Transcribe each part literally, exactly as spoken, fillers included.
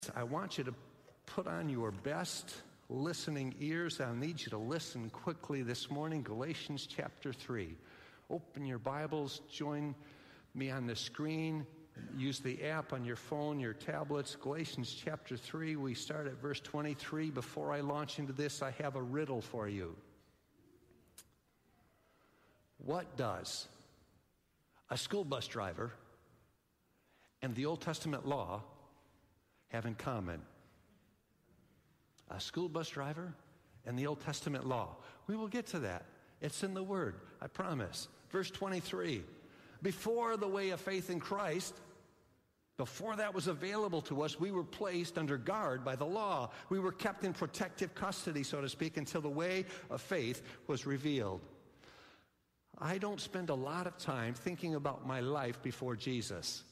I want you to put on your best listening ears. I need you to listen quickly this morning. Galatians chapter three. Open your Bibles, join me on the screen. Use the app on your phone, your tablets. Galatians chapter three, we start at verse twenty-three. Before I launch into this, I have a riddle for you. What does a school bus driver and the Old Testament law have in common? A school bus driver and the Old Testament law. We will get to that. It's in the Word, I promise. Verse twenty-three. Before the way of faith in Christ, before that was available to us, we were placed under guard by the law. We were kept in protective custody, so to speak, until the way of faith was revealed. I don't spend a lot of time thinking about my life before Jesus.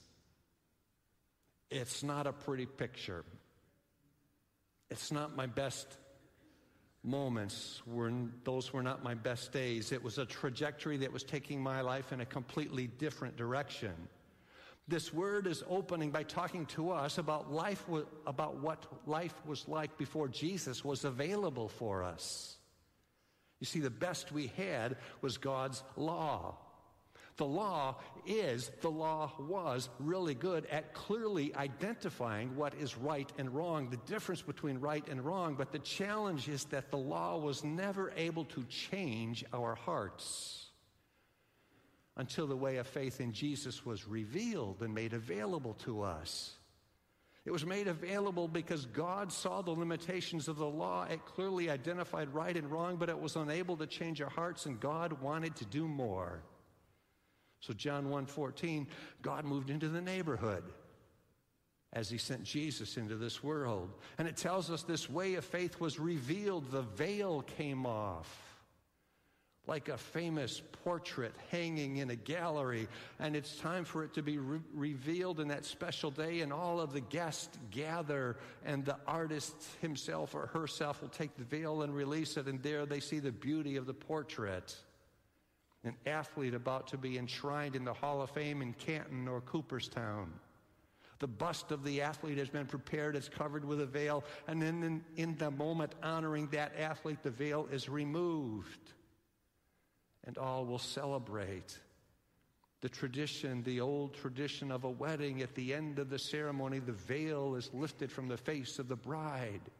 It's not a pretty picture. It's not my best moments. Were, those were not my best days. It was a trajectory that was taking my life in a completely different direction. This word is opening by talking to us about life, about what life was like before Jesus was available for us. You see, the best we had was God's law. The law is, the law was really good at clearly identifying what is right and wrong, the difference between right and wrong. But the challenge is that the law was never able to change our hearts until the way of faith in Jesus was revealed and made available to us. It was made available because God saw the limitations of the law. It clearly identified right and wrong, but it was unable to change our hearts, and God wanted to do more. So John one fourteen, God moved into the neighborhood as he sent Jesus into this world. And it tells us this way of faith was revealed. The veil came off like a famous portrait hanging in a gallery. And it's time for it to be re- revealed in that special day. And all of the guests gather, and the artist himself or herself will take the veil and release it. And there they see the beauty of the portrait. An athlete about to be enshrined in the Hall of Fame in Canton or Cooperstown. The bust of the athlete has been prepared. It's covered with a veil. And then in, in the moment honoring that athlete, the veil is removed. And all will celebrate. The tradition, the old tradition of a wedding, at the end of the ceremony, the veil is lifted from the face of the bride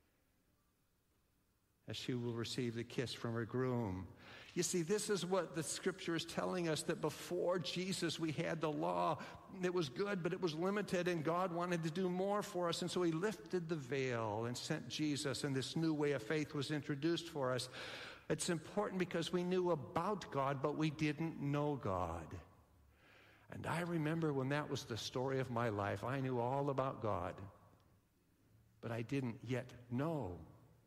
as she will receive the kiss from her groom. You see, this is what the Scripture is telling us, that before Jesus we had the law. It was good, but it was limited, and God wanted to do more for us. And so he lifted the veil and sent Jesus, and this new way of faith was introduced for us. It's important because we knew about God, but we didn't know God. And I remember when that was the story of my life. I knew all about God, but I didn't yet know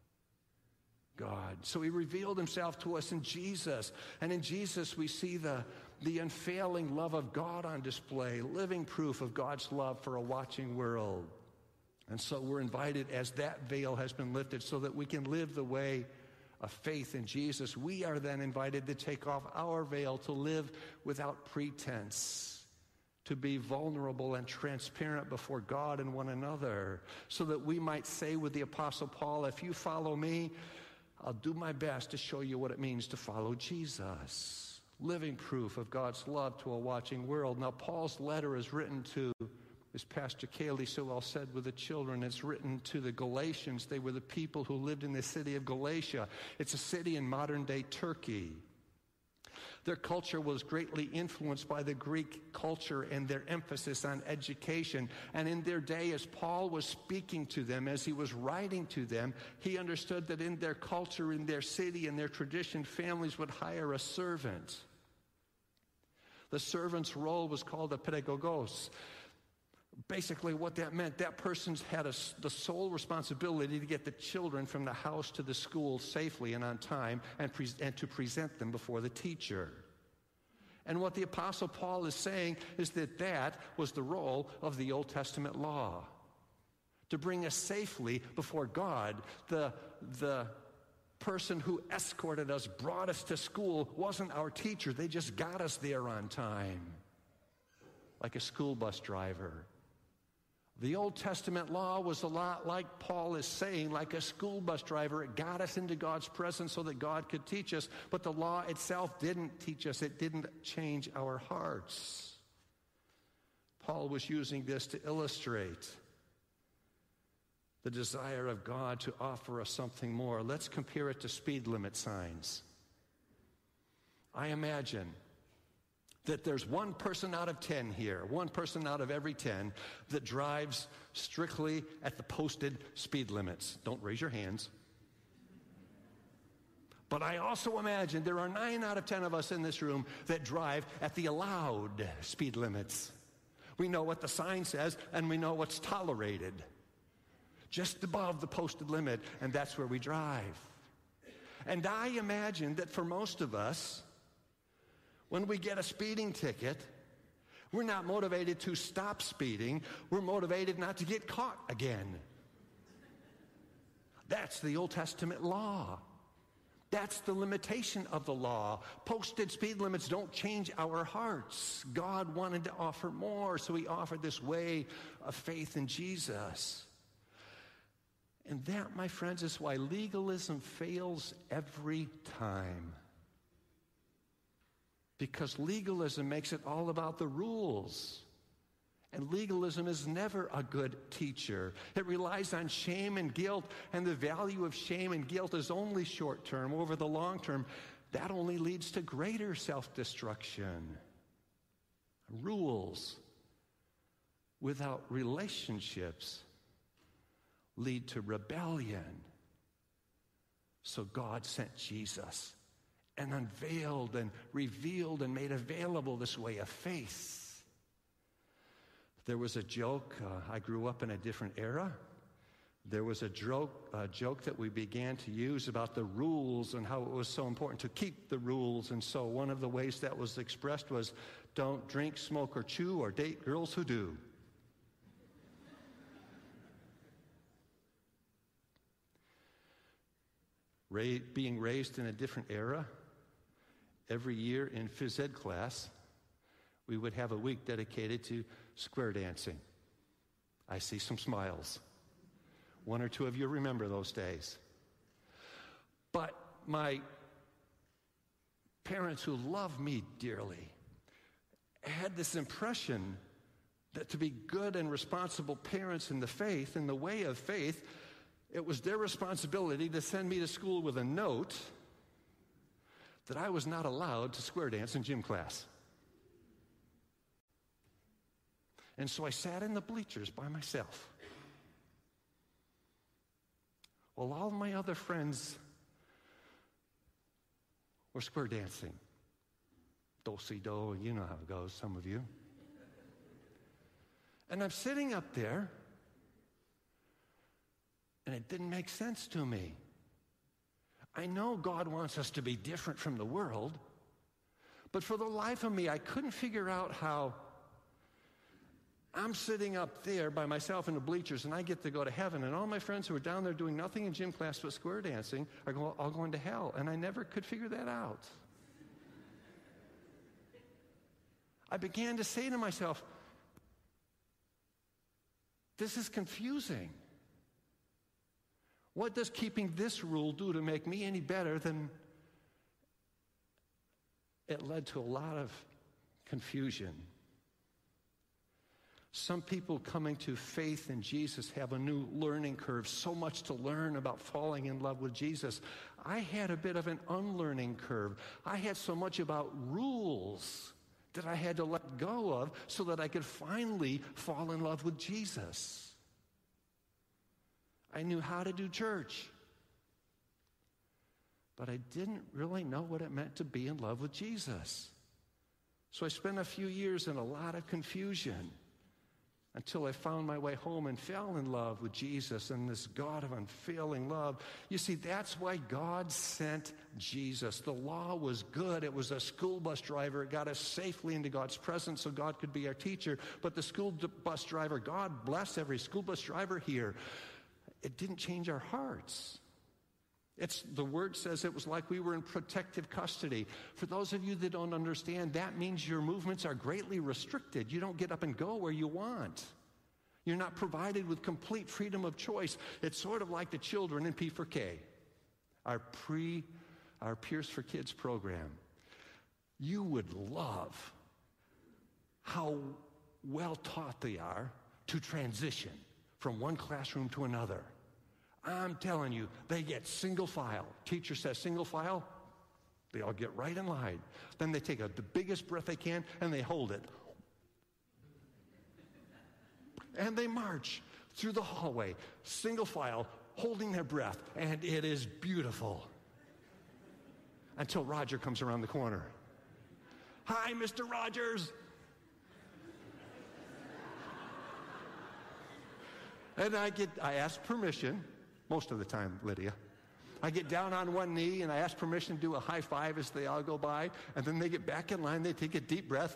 God. So he revealed himself to us in Jesus. And in Jesus we see the, the unfailing love of God on display, living proof of God's love for a watching world. And so we're invited, as that veil has been lifted, so that we can live the way of faith in Jesus. We are then invited to take off our veil, to live without pretense, to be vulnerable and transparent before God and one another, so that we might say with the Apostle Paul, if you follow me, I'll do my best to show you what it means to follow Jesus. Living proof of God's love to a watching world. Now, Paul's letter is written to, as Pastor Kaylee so well said with the children, it's written to the Galatians. They were the people who lived in the city of Galatia. It's a city in modern-day Turkey. Their culture was greatly influenced by the Greek culture and their emphasis on education. And in their day, as Paul was speaking to them, as he was writing to them, he understood that in their culture, in their city, in their tradition, families would hire a servant. The servant's role was called a pedagogos. Basically what that meant, that person had a, the sole responsibility to get the children from the house to the school safely and on time, and, pre- and to present them before the teacher. And what the Apostle Paul is saying is that that was the role of the Old Testament law. To bring us safely before God. The, the person who escorted us, brought us to school, wasn't our teacher. They just got us there on time. Like a school bus driver. The Old Testament law was a lot like Paul is saying, like a school bus driver. It got us into God's presence so that God could teach us. But the law itself didn't teach us. It didn't change our hearts. Paul was using this to illustrate the desire of God to offer us something more. Let's compare it to speed limit signs. I imagine that there's one person out of ten here, one person out of every ten, that drives strictly at the posted speed limits. Don't raise your hands. But I also imagine there are nine out of ten of us in this room that drive at the allowed speed limits. We know what the sign says, and we know what's tolerated. Just above the posted limit, and that's where we drive. And I imagine that for most of us, when we get a speeding ticket, we're not motivated to stop speeding. We're motivated not to get caught again. That's the Old Testament law. That's the limitation of the law. Posted speed limits don't change our hearts. God wanted to offer more, so he offered this way of faith in Jesus. And that, my friends, is why legalism fails every time. Because legalism makes it all about the rules. And legalism is never a good teacher. It relies on shame and guilt, and the value of shame and guilt is only short term. Over the long term, that only leads to greater self-destruction. Rules without relationships lead to rebellion. So God sent Jesus and unveiled and revealed and made available this way of faith. There was a joke. Uh, I grew up in a different era. There was a joke, a joke that we began to use about the rules and how it was so important to keep the rules. And so one of the ways that was expressed was, don't drink, smoke, or chew, or date girls who do. Ra- being raised in a different era, every year in phys ed class, we would have a week dedicated to square dancing. I see some smiles. One or two of you remember those days. But my parents, who loved me dearly, had this impression that to be good and responsible parents in the faith, in the way of faith, it was their responsibility to send me to school with a note that I was not allowed to square dance in gym class. And so I sat in the bleachers by myself. While all my other friends were square dancing. Do-si-do, you know how it goes, some of you. And I'm sitting up there, and it didn't make sense to me. I know God wants us to be different from the world, but for the life of me, I couldn't figure out how I'm sitting up there by myself in the bleachers, and I get to go to heaven, and all my friends who are down there doing nothing in gym class but square dancing are go, all going to hell, and I never could figure that out. I began to say to myself, this is confusing. What does keeping this rule do to make me any better than it led to a lot of confusion? Some people coming to faith in Jesus have a new learning curve, so much to learn about falling in love with Jesus. I had a bit of an unlearning curve. I had so much about rules that I had to let go of so that I could finally fall in love with Jesus. I knew how to do church, but I didn't really know what it meant to be in love with Jesus. So I spent a few years in a lot of confusion until I found my way home and fell in love with Jesus and this God of unfailing love. You see, that's why God sent Jesus. The law was good. It was a school bus driver. It got us safely into God's presence so God could be our teacher. But the school bus driver, God bless every school bus driver here, it didn't change our hearts. It's, the word says it was like we were in protective custody. For those of you that don't understand, that means your movements are greatly restricted. You don't get up and go where you want. You're not provided with complete freedom of choice. It's sort of like the children in P four K, our pre, our Peers for Kids program. You would love how well taught they are to transition from one classroom to another. I'm telling you, they get single file. Teacher says single file, they all get right in line. Then they take a, the biggest breath they can and they hold it. And they march through the hallway, single file, holding their breath, and it is beautiful. Until Roger comes around the corner. Hi, Mister Rogers. And I get, I ask permission, most of the time, Lydia. I get down on one knee and I ask permission to do a high five as they all go by, and then they get back in line, they take a deep breath,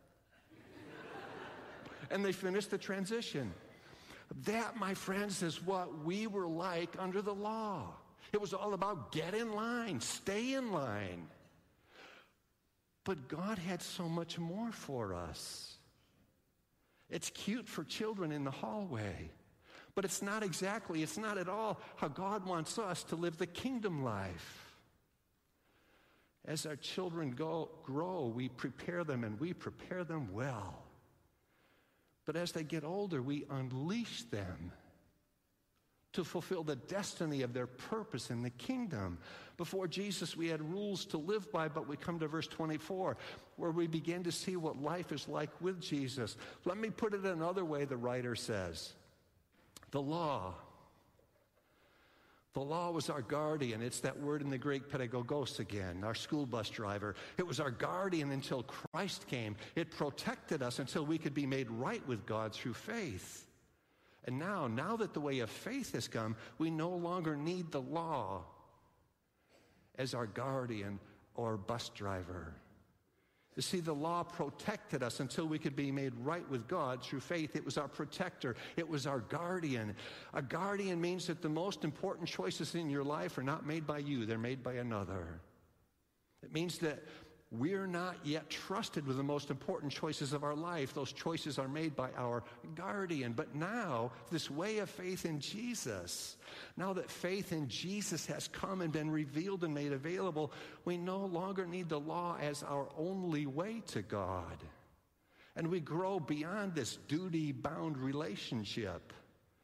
and they finish the transition. That, my friends, is what we were like under the law. It was all about get in line, stay in line. But God had so much more for us. It's cute for children in the hallway, but it's not exactly, it's not at all how God wants us to live the kingdom life. As our children go, grow, we prepare them, and we prepare them well. But as they get older, we unleash them to fulfill the destiny of their purpose in the kingdom. Before Jesus, we had rules to live by, but we come to verse twenty-four, where we begin to see what life is like with Jesus. Let me put it another way, the writer says. The law. The law was our guardian. It's that word in the Greek pedagogos again, our school bus driver. It was our guardian until Christ came. It protected us until we could be made right with God through faith. And now, now that the way of faith has come, we no longer need the law as our guardian or bus driver. You see, the law protected us until we could be made right with God through faith. It was our protector. It was our guardian. A guardian means that the most important choices in your life are not made by you. They're made by another. It means that we're not yet trusted with the most important choices of our life. Those choices are made by our guardian. But now, this way of faith in Jesus, now that faith in Jesus has come and been revealed and made available, we no longer need the law as our only way to God. And we grow beyond this duty-bound relationship.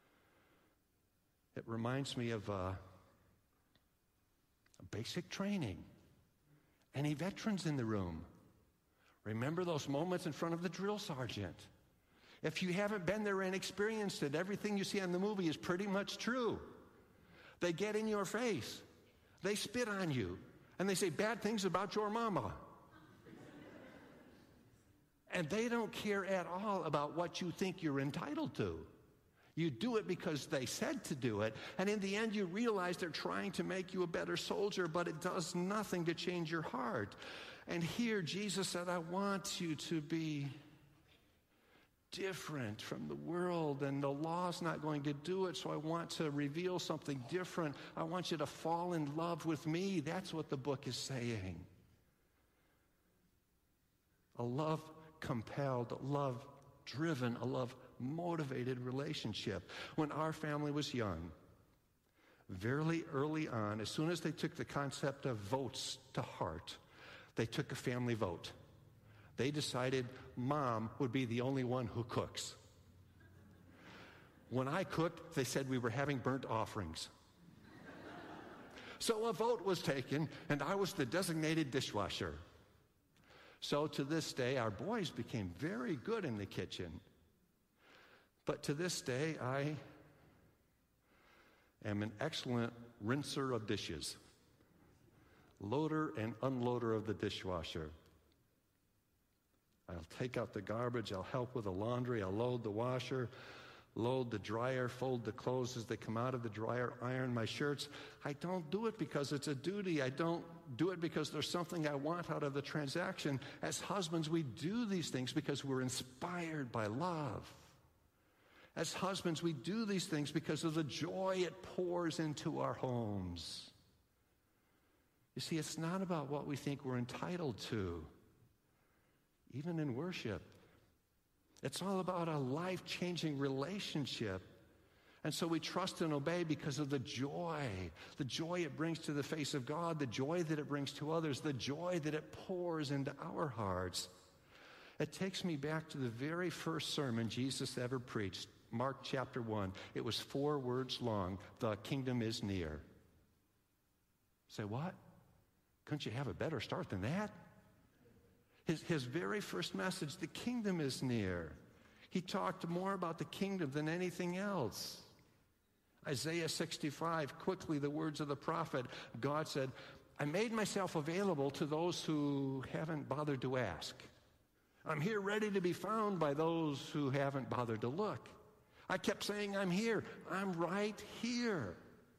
It reminds me of uh, a basic training. Any veterans in the room? Remember those moments in front of the drill sergeant. If you haven't been there and experienced it, everything you see on the movie is pretty much true. They get in your face. They spit on you. And they say bad things about your mama. And they don't care at all about what you think you're entitled to. You do it because they said to do it, and in the end you realize they're trying to make you a better soldier, but it does nothing to change your heart. And here Jesus said, I want you to be different from the world, and the law's not going to do it, so I want to reveal something different. I want you to fall in love with me. That's what the book is saying. A love-compelled, a love-driven, a love motivated relationship. When our family was young, very early on, as soon as they took the concept of votes to heart, they took a family vote. They decided mom would be the only one who cooks. When I cooked, they said we were having burnt offerings. So a vote was taken, and I was the designated dishwasher. So to this day, our boys became very good in the kitchen. But to this day, I am an excellent rinser of dishes, loader and unloader of the dishwasher. I'll take out the garbage, I'll help with the laundry, I'll load the washer, load the dryer, fold the clothes as they come out of the dryer, iron my shirts. I don't do it because it's a duty. I don't do it because there's something I want out of the transaction. As husbands, we do these things because we're inspired by love. As husbands, we do these things because of the joy it pours into our homes. You see, it's not about what we think we're entitled to. Even in worship, It's all about a life-changing relationship. And so we trust and obey because of the joy, the joy it brings to the face of God, the joy that it brings to others, the joy that it pours into our hearts. It takes me back to the very first sermon Jesus ever preached, Mark chapter one. It was four words long. The kingdom is near. Say, what? Couldn't you have a better start than that? His, his very first message, the kingdom is near. He talked more about the kingdom than anything else. Isaiah sixty-five, quickly the words of the prophet, God said, I made myself available to those who haven't bothered to ask. I'm here ready to be found by those who haven't bothered to look. I kept saying, I'm here. I'm right here.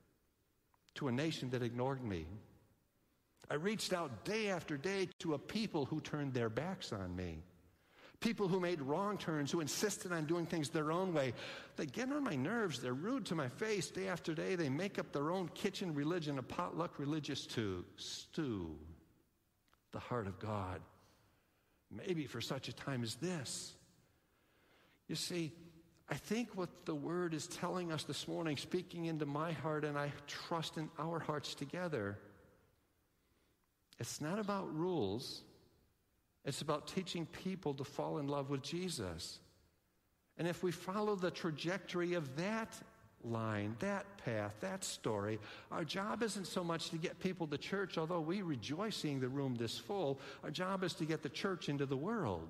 To a nation that ignored me. I reached out day after day to a people who turned their backs on me. People who made wrong turns, who insisted on doing things their own way. They get on my nerves. They're rude to my face day after day. They make up their own kitchen religion, a potluck religious stew. Stew. The heart of God. Maybe for such a time as this. You see, I think what the Word is telling us this morning, speaking into my heart, and I trust in our hearts together, it's not about rules. It's about teaching people to fall in love with Jesus. And if we follow the trajectory of that line, that path, that story, our job isn't so much to get people to church, although we rejoice seeing the room this full. Our job is to get the church into the world.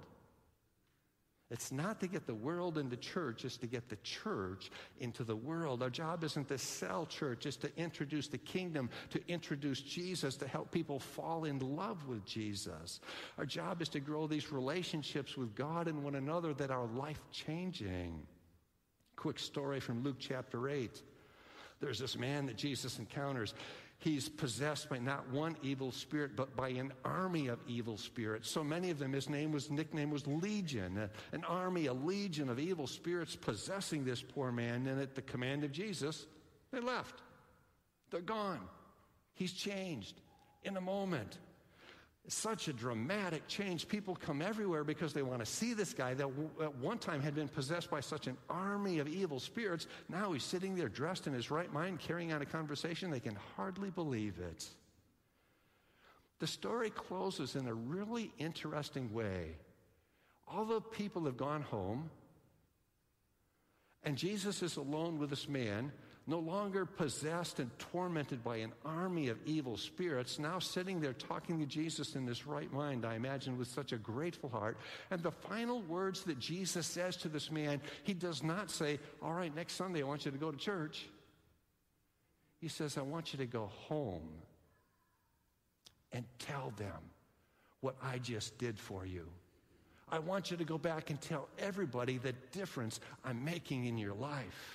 It's not to get the world into church, it's to get the church into the world. Our job isn't to sell church, it's to introduce the kingdom, to introduce Jesus, to help people fall in love with Jesus. Our job is to grow these relationships with God and one another that are life-changing. Quick story from Luke chapter eight. There's this man that Jesus encounters. He's possessed by not one evil spirit, but by an army of evil spirits. So many of them, his name was, nickname was Legion, uh, an army, a legion of evil spirits possessing this poor man. And at the command of Jesus, they left. They're gone. He's changed in a moment. It's such a dramatic change. People come everywhere because they want to see this guy that w- at one time had been possessed by such an army of evil spirits. Now he's sitting there dressed in his right mind, carrying on a conversation. They can hardly believe it. The story closes in a really interesting way. All the people have gone home, and Jesus is alone with this man, no longer possessed and tormented by an army of evil spirits, now sitting there talking to Jesus in his right mind, I imagine, with such a grateful heart. And the final words that Jesus says to this man, he does not say, all right, next Sunday I want you to go to church. He says, I want you to go home and tell them what I just did for you. I want you to go back and tell everybody the difference I'm making in your life.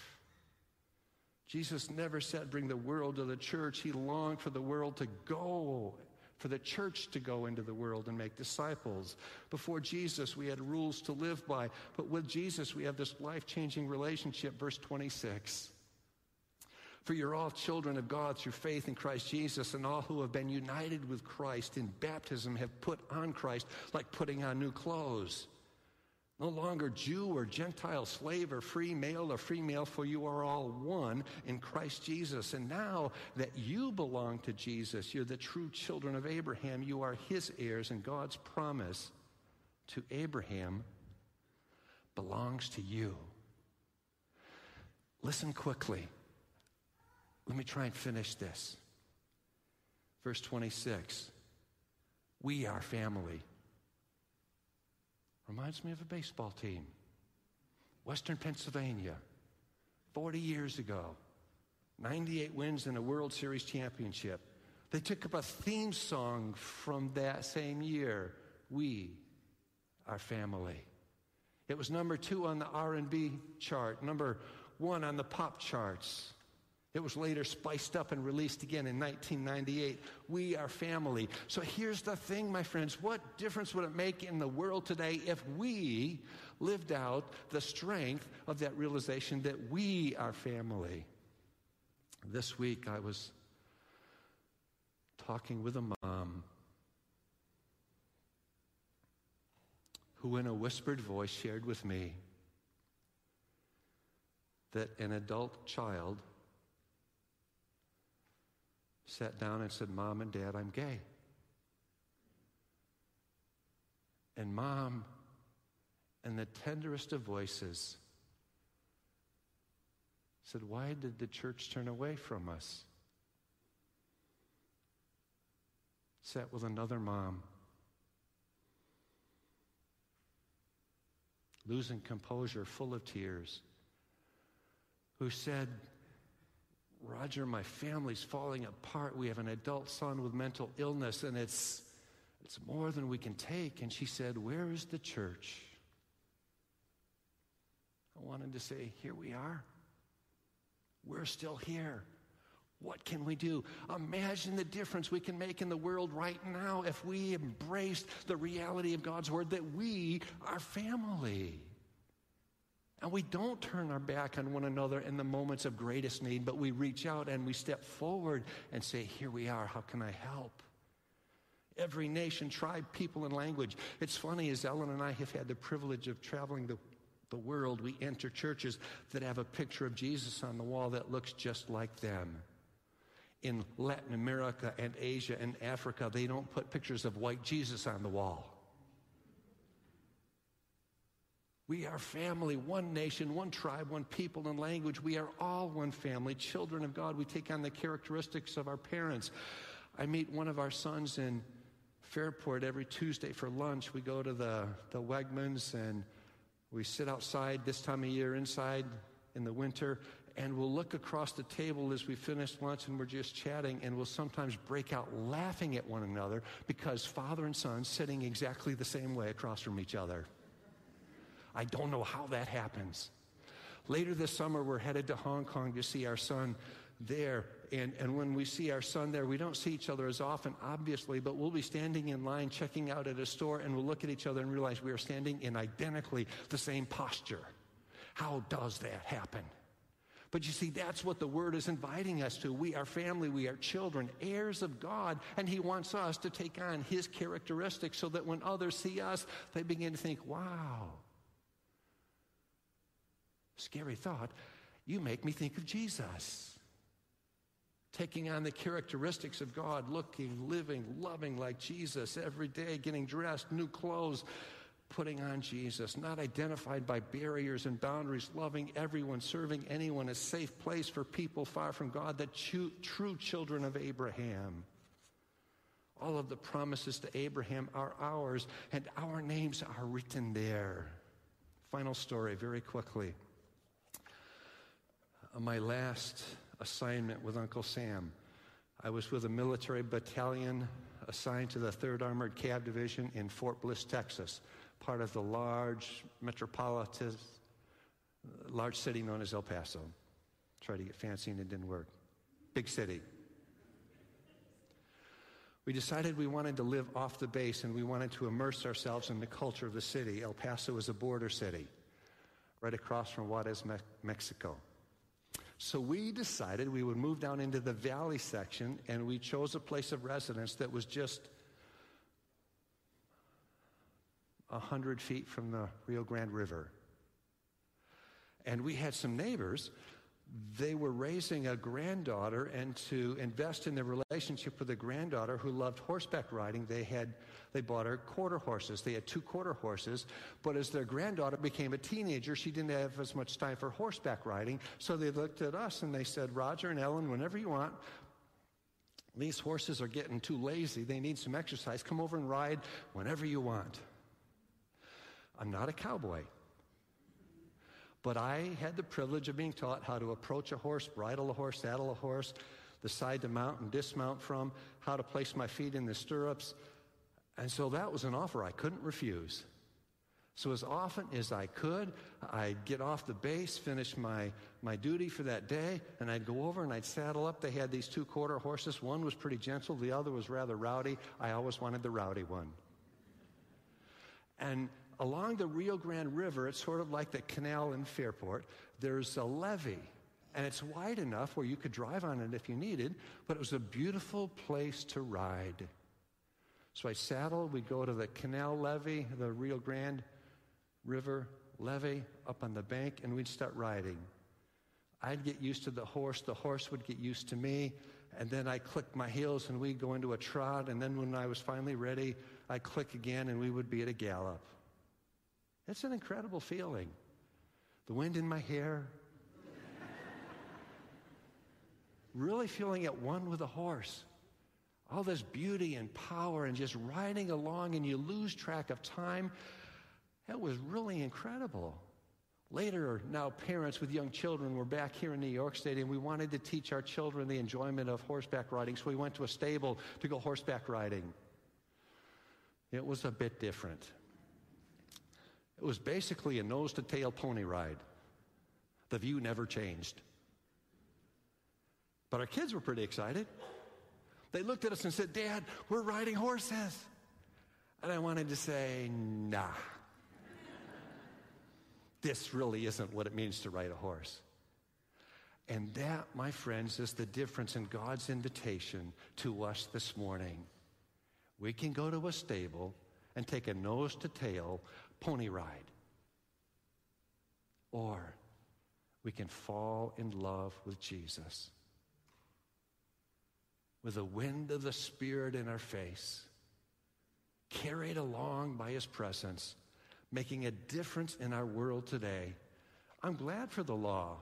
Jesus never said bring the world to the church. He longed for the world to go, for the church to go into the world and make disciples. Before Jesus, we had rules to live by. But with Jesus, we have this life-changing relationship. Verse twenty-six. For you're all children of God through faith in Christ Jesus, and all who have been united with Christ in baptism have put on Christ like putting on new clothes. No longer Jew or Gentile, slave or free, male or female, for you are all one in Christ Jesus. And now that you belong to Jesus, you're the true children of Abraham. You are his heirs, and God's promise to Abraham belongs to you. Listen quickly. Let me try and finish this. Verse twenty-six. We are family. Reminds me of a baseball team. Western Pennsylvania, forty years ago, ninety-eight wins in a World Series championship. They took up a theme song from that same year, We Are Family. It was number two on the R and B chart, number one on the pop charts. It was later spiced up and released again in nineteen ninety-eight. We are family. So here's the thing, my friends. What difference would it make in the world today if we lived out the strength of that realization that we are family? This week I was talking with a mom who in a whispered voice shared with me that an adult child sat down and said, Mom and Dad, I'm gay. And Mom, in the tenderest of voices, said, why did the church turn away from us? Sat with another mom, losing composure, full of tears, who said, Roger, my family's falling apart. We have an adult son with mental illness, and it's it's more than we can take. And she said, where is the church? I wanted to say, here we are. We're still here. What can we do? Imagine the difference we can make in the world right now if we embraced the reality of God's word that we are family. And we don't turn our back on one another in the moments of greatest need, but we reach out and we step forward and say, here we are, how can I help? Every nation, tribe, people, and language. It's funny, as Ellen and I have had the privilege of traveling the, the world, we enter churches that have a picture of Jesus on the wall that looks just like them. In Latin America and Asia and Africa, they don't put pictures of white Jesus on the wall. We are family, one nation, one tribe, one people and language. We are all one family, children of God. We take on the characteristics of our parents. I meet one of our sons in Fairport every Tuesday for lunch. We go to the, the Wegmans and we sit outside this time of year inside in the winter, and we'll look across the table as we finish lunch and we're just chatting, and we'll sometimes break out laughing at one another because father and son sitting exactly the same way across from each other. I don't know how that happens. Later this summer, we're headed to Hong Kong to see our son there. And, and when we see our son there, we don't see each other as often, obviously, but we'll be standing in line, checking out at a store, and we'll look at each other and realize we are standing in identically the same posture. How does that happen? But you see, that's what the Word is inviting us to. We are family, we are children, heirs of God, and He wants us to take on His characteristics so that when others see us, they begin to think, wow, scary thought, you make me think of Jesus. Taking on the characteristics of God, looking, living, loving like Jesus every day, getting dressed, new clothes, putting on Jesus, not identified by barriers and boundaries, loving everyone, serving anyone, a safe place for people far from God, the true, true children of Abraham. All of the promises to Abraham are ours, and our names are written there. Final story, very quickly. My last assignment with Uncle Sam, I was with a military battalion assigned to the third Armored Cav Division in Fort Bliss, Texas, part of the large metropolitan, large city known as El Paso. Tried to get fancy and it didn't work. Big city. We decided we wanted to live off the base and we wanted to immerse ourselves in the culture of the city. El Paso is a border city, right across from Juarez, Me- Mexico. So we decided we would move down into the valley section, and we chose a place of residence that was just a hundred feet from the Rio Grande River. And we had some neighbors. They were raising a granddaughter, and to invest in the relationship with the granddaughter who loved horseback riding, they had they bought her quarter horses. They had two quarter horses, but as their granddaughter became a teenager, she didn't have as much time for horseback riding, so they looked at us and they said, Roger and Ellen, whenever you want, these horses are getting too lazy. They need some exercise. Come over and ride whenever you want. I'm not a cowboy. But I had the privilege of being taught how to approach a horse, bridle a horse, saddle a horse, the side to mount and dismount from, how to place my feet in the stirrups. And so that was an offer I couldn't refuse. So as often as I could, I'd get off the base, finish my, my duty for that day, and I'd go over and I'd saddle up. They had these two quarter horses. One was pretty gentle. The other was rather rowdy. I always wanted the rowdy one. And along the Rio Grande River, it's sort of like the canal in Fairport. There's a levee, and it's wide enough where you could drive on it if you needed, but it was a beautiful place to ride. So I saddled, we go to the canal levee, the Rio Grande river, levee, up on the bank, and we'd start riding. I'd get used to the horse, the horse would get used to me, and then I'd click my heels and we'd go into a trot, and then when I was finally ready, I'd click again and we would be at a gallop. It's an incredible feeling. The wind in my hair. Really feeling at one with a horse. All this beauty and power and just riding along, and you lose track of time. It was really incredible. Later, now parents with young children were back here in New York State, and we wanted to teach our children the enjoyment of horseback riding, so we went to a stable to go horseback riding. It was a bit different. It was basically a nose-to-tail pony ride. The view never changed. But our kids were pretty excited. They looked at us and said, "Dad, we're riding horses." And I wanted to say, nah. This really isn't what it means to ride a horse. And that, my friends, is the difference in God's invitation to us this morning. We can go to a stable and take a nose-to-tail pony ride. Or we can fall in love with Jesus. With the wind of the Spirit in our face, carried along by His presence, making a difference in our world today. I'm glad for the law.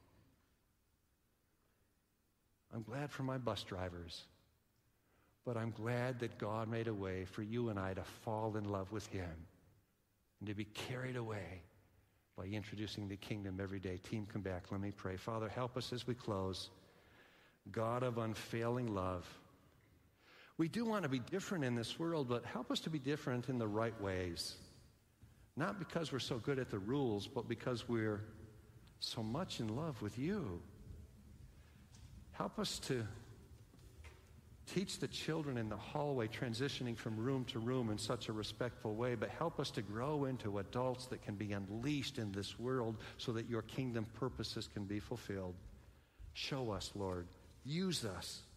I'm glad for my bus drivers. But I'm glad that God made a way for you and I to fall in love with Him and to be carried away by introducing the kingdom every day. Team, come back. Let me pray. Father, help us as we close. God of unfailing love. We do want to be different in this world, but help us to be different in the right ways. Not because we're so good at the rules, but because we're so much in love with you. Help us to teach the children in the hallway transitioning from room to room in such a respectful way, but help us to grow into adults that can be unleashed in this world so that your kingdom purposes can be fulfilled. Show us, Lord. Use us.